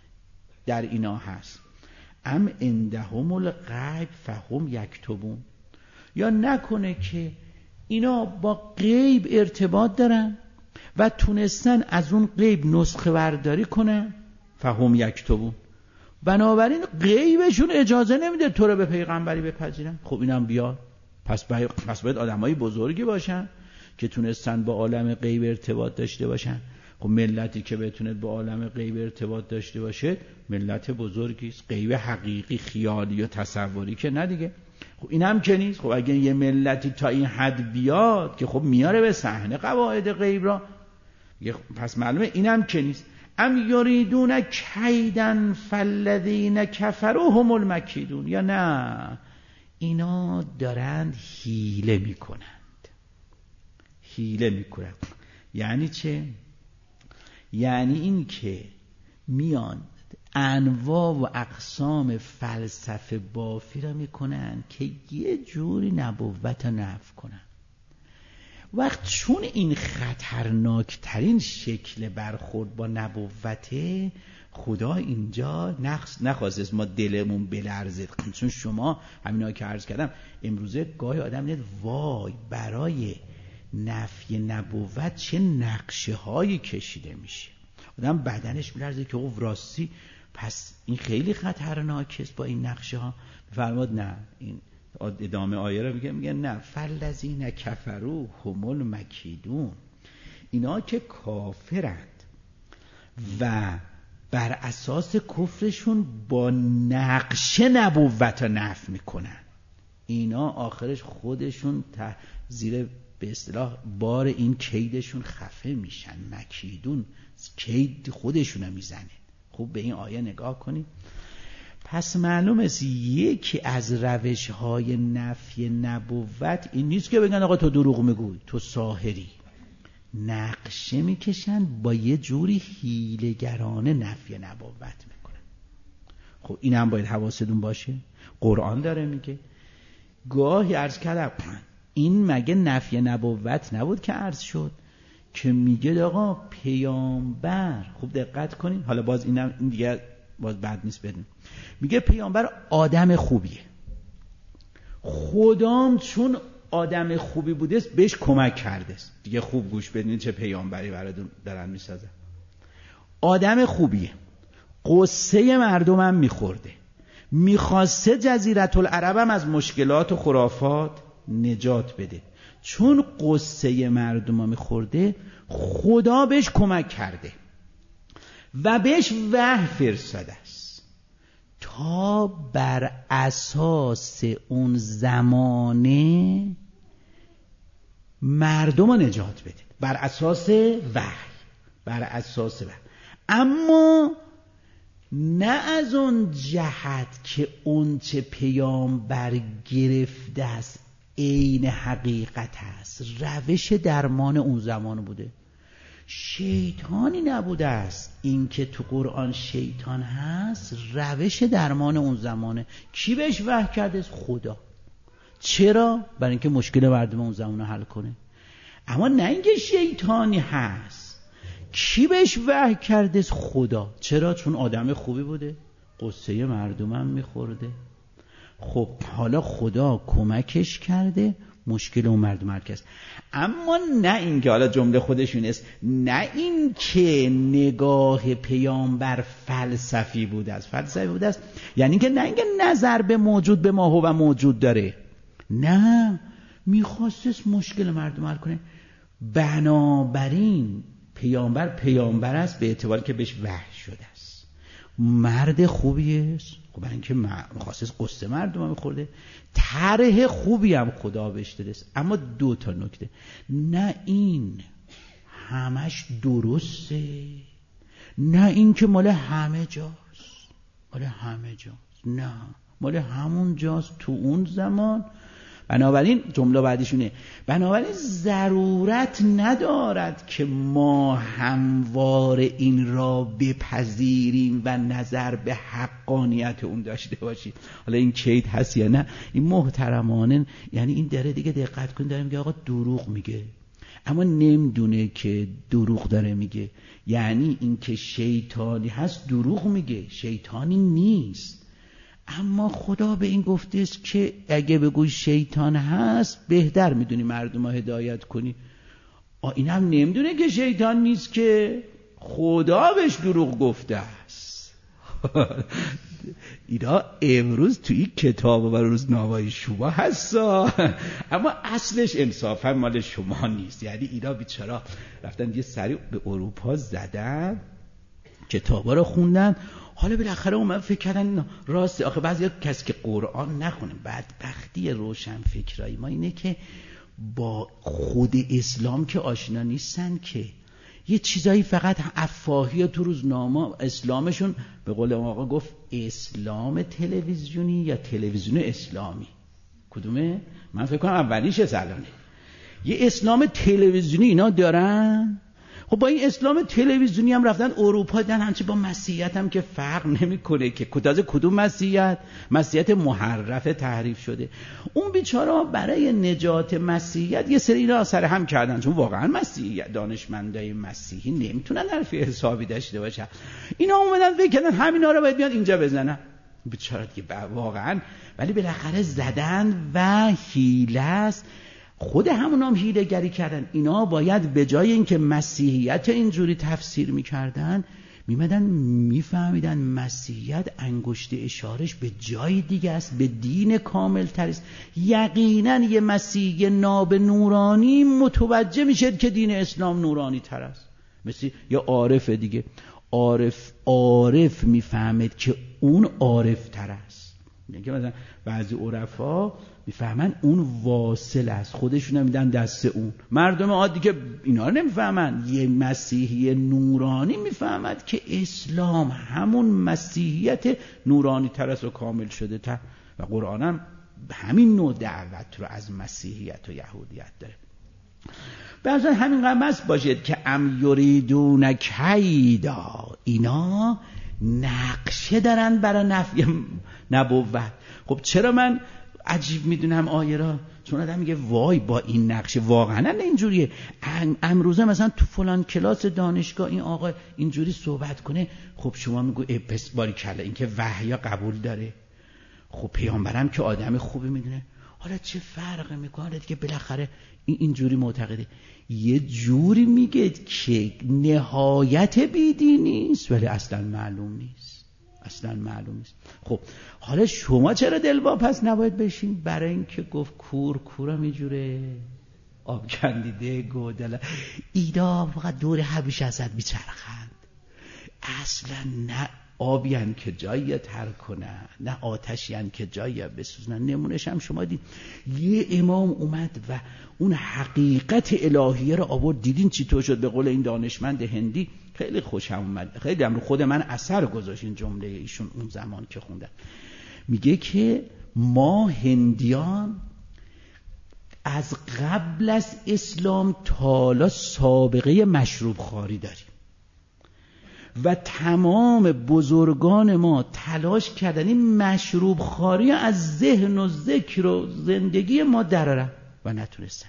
در اینا هست؟ ام عندهم الغیب فهم یکتبون، یا نکنه که اینا با غیب ارتباط دارن و تونستن از اون غیب نسخه برداری کنن، فهم یکتبون، بنابراین غیبشون اجازه نمیده تو رو به پیغمبری بپذیرن. خب اینم بیا، پس باید آدمای بزرگی باشن که تونستن با عالم غیب ارتباط داشته باشن. خب ملتی که بتونه با عالم غیب ارتباط داشته باشه ملت بزرگی است. غیب حقیقی خیالی و تصوری که نه دیگه. خب اینم که نیست. خب اگه یه ملتی تا این حد بیاد که خب میاره به صحنه قواعد غیب را، پس معلومه اینم که نیست. ام یریدون کیدن فالذین کفروا هم المکیدون، یا نه اینا دارند حیله میکنن. حیله میکنن. یعنی چه؟ یعنی این که میان انواع و اقسام فلسفه بافی را میکنن که یه جوری نبوت را نفی کنن. وقت چون این خطرناکترین شکل برخورد با نبوته، خدا اینجا نخواست ما دلمون بلرزه. چون شما همینا که عرض کردم امروزه گاهی آدم میاد وای برای نفی نبوت چه نقشه هایی کشیده میشه، آدم بدنش میلرزه که او راستی پس این خیلی خطرناکه با این نقشه ها. فرمود نه، این ادامه آیه رو میگه نه، فالذین کفروا هم المکیدون، اینا که کافرند و بر اساس کفرشون با نقشه نبوت نفی میکنن، اینا آخرش خودشون زیر به اصطلاح بار این کیدشون خفه میشن. مکیدون کید خودشون میزنه. خوب به این آیه نگاه کنید. پس معلوم است یکی از روش‌های نفی نبوت این نیست که بگن آقا تو دروغ میگوی، تو ساحری. نقشه میکشن، با یه جوری حیله‌گرانه نفی نبوت میکنن. خب این هم باید حواستون باشه. قرآن داره میگه، گاهی عرض کردم این مگه نفی نبوت نبود که عرض شد که میگه آقا پیامبر، خوب دقت کنین، حالا باز این دیگه باز بد نیست بدون، میگه پیامبر آدم خوبیه، خدام چون آدم خوبی بوده بهش کمک کرده. دیگه خوب گوش بدین چه پیامبری براتون دارن میسازن. آدم خوبیه، قصه مردمم میخورده، میخواسته جزیره العرب هم از مشکلات و خرافات نجات بده. چون قصه مردمم میخورده خدا بهش کمک کرده و بهش وحی فرستاده است تا بر اساس اون زمانه مردم رو نجات بده، بر اساس وحی، بر اساس وحی. اما نه از اون جهت که اون چه پیامبر گرفته است عین حقیقت است، روش درمان اون زمان بوده. شیطانی نبوده است. این که تو قرآن شیطان هست روش درمان اون زمانه. کی بهش وحی کرده؟ خدا. چرا؟ برای اینکه مشکل مردم اون زمانه حل کنه. اما نه اینکه شیطانی هست. کی بهش وحی کرده؟ خدا. چرا؟ چون آدم خوبی بوده، قصه مردمم میخورده. خب حالا خدا کمکش کرده، مشکل اون مردم حل کرد. اما نه اینکه حالا جمله خودشون است، نه اینکه نگاه پیامبر فلسفی بوده است. فلسفی بوده است یعنی اینکه نه اینکه نظر به موجود به ما هو موجود داره، نه، میخواست مشکل مردم حل کنه. بنابراین پیامبر است به اعتباری که بهش وحی شده است، مرد خوبی است. خب برای اینکه خاصش قصه مردم میخورده، طرح خوبی هم خدا بهش داده است. اما دو تا نکته، نه این همش درسته، نه این که مال همه جاست، مال همه جاست، نه، مال همون جاست تو اون زمان. بنابراین جمله بعدیشونه، بنابراین ضرورت ندارد که ما هموار این را بپذیریم و نظر به حقانیت اون داشته باشیم. حالا این کید هست یا نه، این محترمانه، یعنی این داره دیگه دقت کن، داره میگه آقا دروغ میگه اما نمیدونه که دروغ داره میگه. یعنی این که شیطانی هست دروغ میگه، شیطانی نیست. اما خدا به این گفته است که اگه بگوی شیطان هست بهتر میدونی مردم رو هدایت کنی. این هم نمیدونه که شیطان نیست، که خدا بهش دروغ گفته است. اینا امروز توی کتاب و روزنامه‌های شما هست، اما اصلش انصافا مال شما نیست. یعنی اینا بیچارا رفتن یه سری به اروپا زدن، کتابا رو خوندن، حالا بالاخره اومد فکر کردن راسته. آخه بعضی کسی که قرآن نخونه، بدبختی روشن فکرایی ما اینه که با خود اسلام که آشنا نیستن، که یه چیزایی فقط افواهی تو روزنامه اسلامشون، به قول آقا گفت اسلام تلویزیونی یا تلویزیون اسلامی، کدومه؟ من فکر کنم اولیش زلانه. یه اسلام تلویزیونی اینا دارن. خب با این اسلام تلویزیونی هم رفتن اروپا دیدن همچه با مسیحیت هم که فرق نمیکنه که کدوم مسیحیت محرف تحریف شده. اون بیچاره‌ها برای نجات مسیحیت یه سری اینا سر هم کردن، چون واقعا مسیحیت دانشمندای مسیحی نمیتونن حرفی حسابی داشته باشن. اینا اومدن فکر کردن همینا رو باید بیان اینجا بزنن. بیچاره دیگه واقعا، ولی بالاخره زدن و حیله است. خود همون هم حیله گری کردن. اینا باید به جای اینکه مسیحیت اینجوری تفسیر میکردن، میمدن میفهمیدن مسیحیت انگشت اشارش به جای دیگه است، به دین کامل تر است. یقینا یه مسیحی ناب نورانی متوجه میشه که دین اسلام نورانی تر است. مثل یه عارف دیگه، عارف میفهمد که اون عارف تر است. میگه مثلا بعضی عرفا میفهمن اون واصل است، خودشون هم میدن دست اون. مردم عادی که اینا رو نمیفهمن، یه مسیحی نورانی میفهمد که اسلام همون مسیحیت نورانی تر است و کامل شده تر، و قرآن هم همین نوع دعوت رو از مسیحیت و یهودیت داره. بعضا همین قمص باشید که ام یریدون کیدا، اینا نقشه دارن برای نفی نبوت. خب چرا من عجیب میدونم آیه را؟ چون آدم میگه وای با این نقشه واقعا اینجوریه. امروزه مثلا تو فلان کلاس دانشگاه این آقا اینجوری صحبت کنه، خب شما میگو پس باری کلا این که وحی قبول داره. خب پیامبرم که آدم خوبی میدونه، حالا چه فرقی میکنه دیگه، بالاخره اینجوری معتقده. یه جوری میگه که نهایت بیدینی نیست ولی اصلا معلوم نیست. خب حالا شما چرا دلواپس نباید بشین؟ برای اینکه گفت کورم اینجوره آب کندیده گودل ایدا فقط دور حبیش ازت میچرخند، اصلا نه آبیان که جایی تر کنن نه آتشیان که جایی بسوزنن. نمونش هم شما دید یه امام اومد و اون حقیقت الهیه رو آورد، دیدین چی تو شد؟ به قول این دانشمند هندی خیلی خوشم اومد، خیلی هم رو خود من اثر گذاشت این جمله ایشون اون زمان که خوندم. میگه که ما هندیان از قبل از اسلام تا حالا سابقه مشروب خواری داریم و تمام بزرگان ما تلاش کردن این مشروب خواری از ذهن و ذکر و زندگی ما درارن و نتونستن.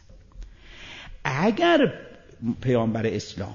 اگر پیامبر اسلام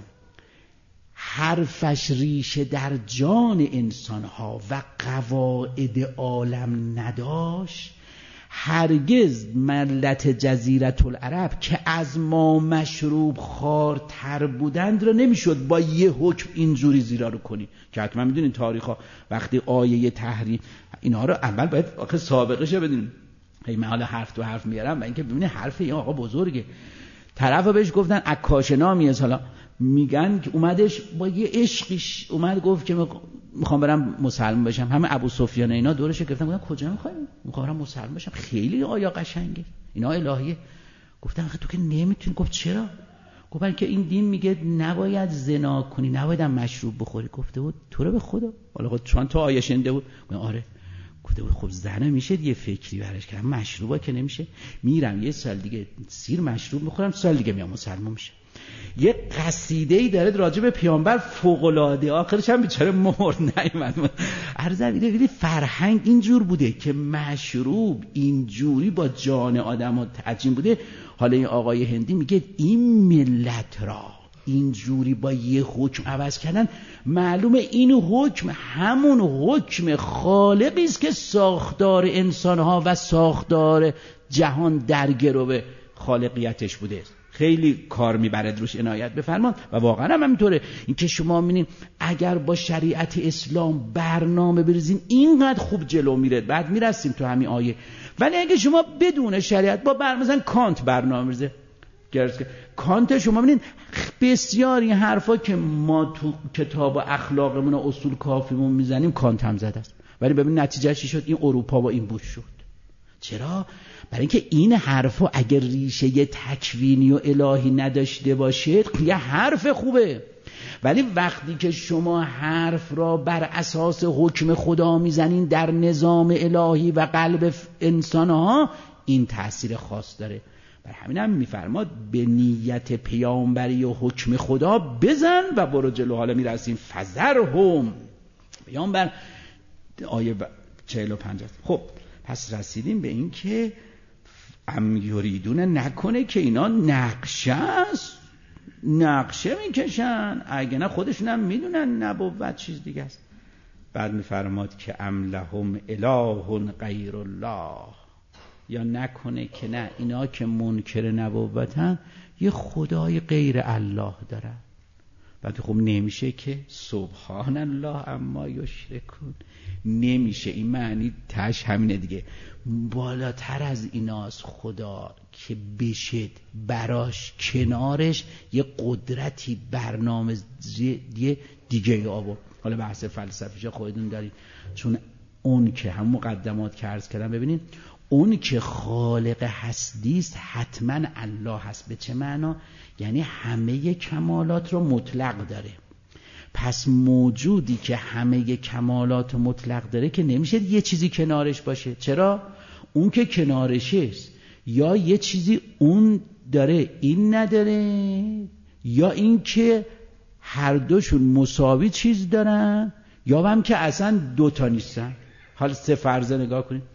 حرفش ریشه در جان انسانها و قواعد عالم نداشت، هرگز ملت جزیره العرب که از ما مشروب خوارتر بودند رو نمیشد با یه حکم اینجوری زیرا رو کنی. که حتما میدونین تاریخا وقتی آیه تحریم اینا رو اول باید آخه سابقه شه بدونیم. من حالا حرف میارم و اینکه ببینید حرف این آقا بزرگه. طرفا بهش گفتن عکاش نامی است، حالا میگن که اومدش با یه عشقش اومد گفت که میخوام برم مسلمان بشم. همه ابو سفیان اینا دورش گرفتن گفتن کجا میخوای؟ میخوام برم مسلمان بشم. خیلی آیا قشنگه اینا الهیه. گفتن آخه تو که نمیتونی. گفت چرا؟ گفتن که این دین میگه نباید زنا کنی، نباید مشروب بخوری. گفته بود تو رو به خدا، حالا خود چون تو آیه شنیده بود. آره. گفته بود خب زنه میشه یه فکری براش کردم، مشروبا که نمیشه. میرم یه سال دیگه سیر مشروب میخورم، سال دیگه میام مسلمان میشه. یه قصیده‌ای داره راجع به پیامبر فوق‌العاده، آخرش هم بیچاره مرد نیامد. ارزویده فرهنگ اینجور بوده که مشروب اینجوری با جان آدم‌ها تعجین بوده. حالا این آقای هندی میگه این ملت را اینجوری با یه حکم عوض کردن، معلومه این حکم همون حکم خالقی است که ساختار انسان‌ها و ساختار جهان در گرو خالقیتش بوده. خیلی کار میبرد روش عنایت بفرمان و واقعا هم همینطوره. این که شما میبینید اگر با شریعت اسلام برنامه بریزیم اینقدر خوب جلو میره، بعد میرسیم تو همین آیه. ولی اگه شما بدون شریعت با مثلا کانت برنامه بریزه، کانت شما ببینید بسیاری حرفا که ما تو کتاب اخلاقمون و اصول کافیمون میزنیم کانت هم زده است، ولی ببین نتیجه چی شد؟ این اروپا با این بوش شد. چرا؟ برای اینکه این حرفا اگر ریشه تکوینی و الهی نداشته باشه یه حرف خوبه، ولی وقتی که شما حرف را بر اساس حکم خدا میزنین در نظام الهی و قلب انسانها، این تأثیر خاص داره. بر همینم میفرماد به نیت پیامبری و حکم خدا بزن و برو جلو. حالا میرسیم فذرهم پیامبر آیه 45. خب پس رسیدیم به این که ام یریدون نکنه که اینا نقشه میکشن، اگه نه خودشون هم میدونن نبوت چیز دیگه است. بعد میفرماد که ام لهم اله غیر الله، یا نکنه که نه اینا که منکر نبوتن یه خدای غیر الله دارن. بعد خب نمیشه که سبحان الله اما یشرکون، نمیشه. این معنی تاش همینه دیگه، بالاتر از ایناست خدا که بشه براش کنارش یه قدرتی برنامه دیگه آورد. حالا بحث فلسفیش خودتون دارید، چون اون که هم مقدمات که عرض کردم ببینید، اون که خالق هستیست حتما الله هست. به چه معنا؟ یعنی همه کمالات رو مطلق داره. پس موجودی که همه کمالات رو مطلق داره که نمیشه یه چیزی کنارش باشه. چرا؟ اون که کنارشست یا یه چیزی اون داره این نداره، یا این که هر دوشون مساوی چیز دارن، یا هم که اصلا دوتا نیستن. حالا سه فرضه نگاه کنید،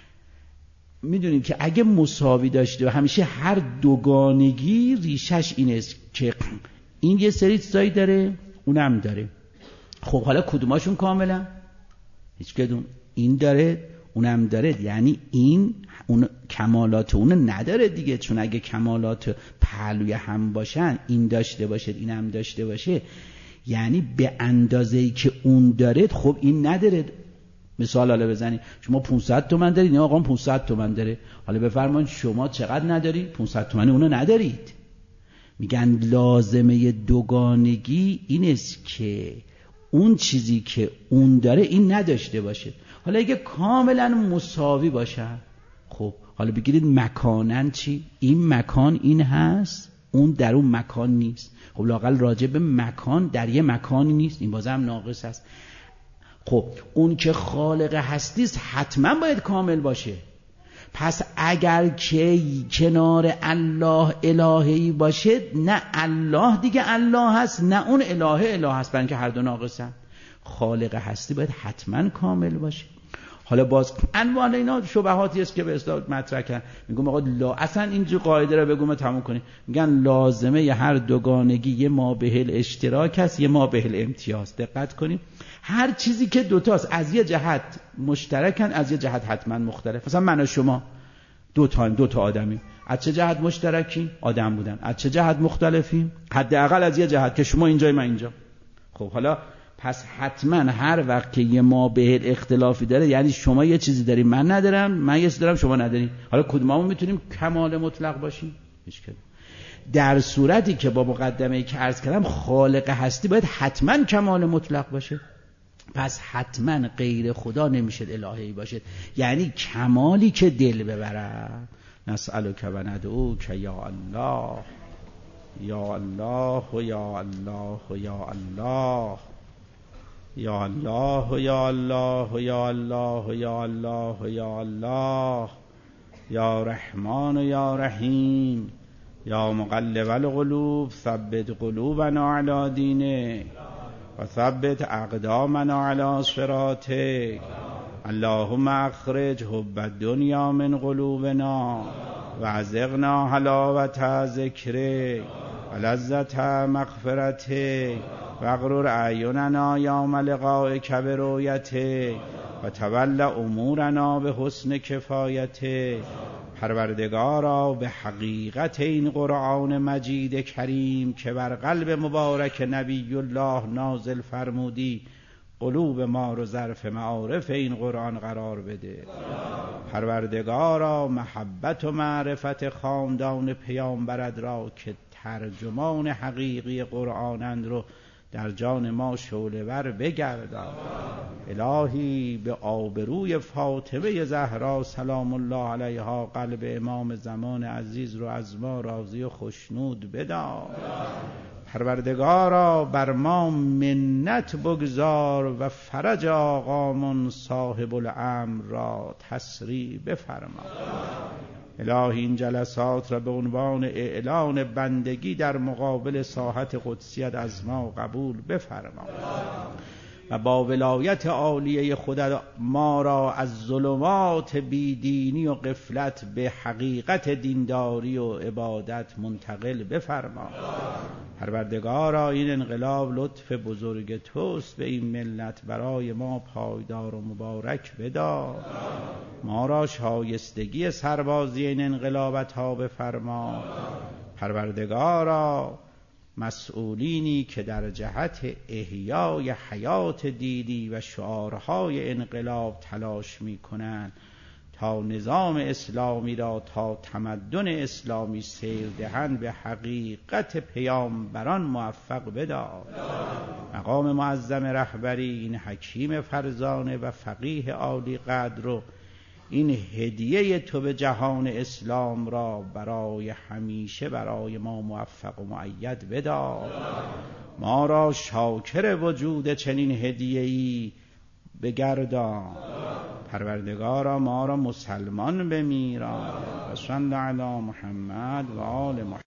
میدونیم که اگه مساوی داشته و همیشه هر دوگانگی ریشش اینه که این یه سری چیزایی داره اونم داره. خب حالا کدوماشون کاملا؟ هیچ کدوم. این داره اونم داره، یعنی این اون کمالات اون نداره دیگه. چون اگه کمالات پهلوی هم باشن، این داشته باشه اینم داشته باشه، یعنی به اندازه‌ای که اون داره خب این نداره. مثال حالا بزنید، شما 500 تومن دارید، این آقا 500 تومن داره، حالا بفرمایید شما چقدر نداری؟ 500 تومن اونو ندارید. میگن لازمه دوگانگی این است که اون چیزی که اون داره این نداشته باشه. حالا اگه کاملا مساوی باشه، خب حالا بگیرید مکانن چی؟ این مکان این هست، اون در اون مکان نیست. خب لااقل راجع به مکان در یه مکانی نیست، این بازم ناقص است. خب اون که خالق هستیست حتما باید کامل باشه. پس اگر که کنار الله الهی باشه، نه الله دیگه الله هست، نه اون اله هست، برای اینکه هر دو ناقصن. خالق هستی باید حتما کامل باشه. حالا باز انواع اینا شبهاتی است که به اصطلاح مطرح کردن. میگم آقا اصلا اینجور قاعده رو بگم تموم کنیم. میگن لازمه ی هر دوگانگی یه ما بهل اشتراک است، یه ما بهل امتیاز. دقت کنیم، هر چیزی که دوتاست از یه جهت مشترکن، از یه جهت حتما مختلف. مثلا من و شما دو تا آدمی، از چه جهت مشترکیم؟ آدم بودن. از چه جهت مختلفیم؟ حداقل از یه جهت که شما اینجای من اینجا. خب حالا پس حتما هر وقت که یه ما به اختلافی داره، یعنی شما یه چیزی داری من ندارم، من یه چیزی دارم شما نداری. حالا کدوممون میتونیم کمال مطلق باشیم؟ هیچ کدوم. در صورتی که با مقدمه‌ای که عرض کردم خالق هستی باید حتما کمال مطلق باشه، پس حتما غیر خدا نمیشه الهی باشه، یعنی کمالی که دل ببره. نسألک و ندعوک یا الله یا الله یا الله یا الله یا الله یا الله یا الله یا الله یا الله یا رحمان یا رحیم یا مقلب القلوب ثبت قلوبنا علی دینک و ثبت اقدامنا علی صراطک. اللهم اخرج حب الدنیا من قلوبنا و ازغنا حلاوت ذکرک و لذت مغفرتک و اغرر اعیننا یوم لقائک برؤیتک و تول امورنا به حسن کفایتک. پروردگارا به حقیقت این قرآن مجید کریم که بر قلب مبارک نبی الله نازل فرمودی، قلوب ما رو ظرف معارف این قرآن قرار بده. پروردگارا محبت و معرفت خاندان پیامبرت را که ترجمان حقیقی قرآنند رو در جان ما شعله‌ور بگردان. الهی به آبروی فاطمه زهرا سلام الله علیها قلب امام زمان عزیز رو از ما راضی و خوشنود بدار. پروردگارا بر ما منت بگذار و فرج آقامون صاحب الامر را تسریع بفرما. الهی این جلسات را به عنوان اعلان بندگی در مقابل ساحت قدسیت از ما قبول بفرما و با ولایت عالیه خودت ما را از ظلمات بیدینی و غفلت به حقیقت دینداری و عبادت منتقل بفرما. پروردگارا این انقلاب لطف بزرگ توست به این ملت، برای ما پایدار و مبارک بدار. ما را شایستگی سربازی این انقلابت ها بفرما. پروردگارا مسئولینی که در جهت احیای حیات دینی و شعارهای انقلاب تلاش می کنند تا نظام اسلامی را تا تمدن اسلامی سیر دهند به حقیقت پیامبران موفق بدار. مقام معظم رهبری این حکیم فرزانه و فقیه عالی قدر رو این هدیه تو به جهان اسلام را برای همیشه برای ما موفق و مؤید بدار. ما را شاکر وجود چنین هدیه‌ای بگردان. پروردگارا ما را مسلمان بمیران. و صلی علی محمد و آل محمد.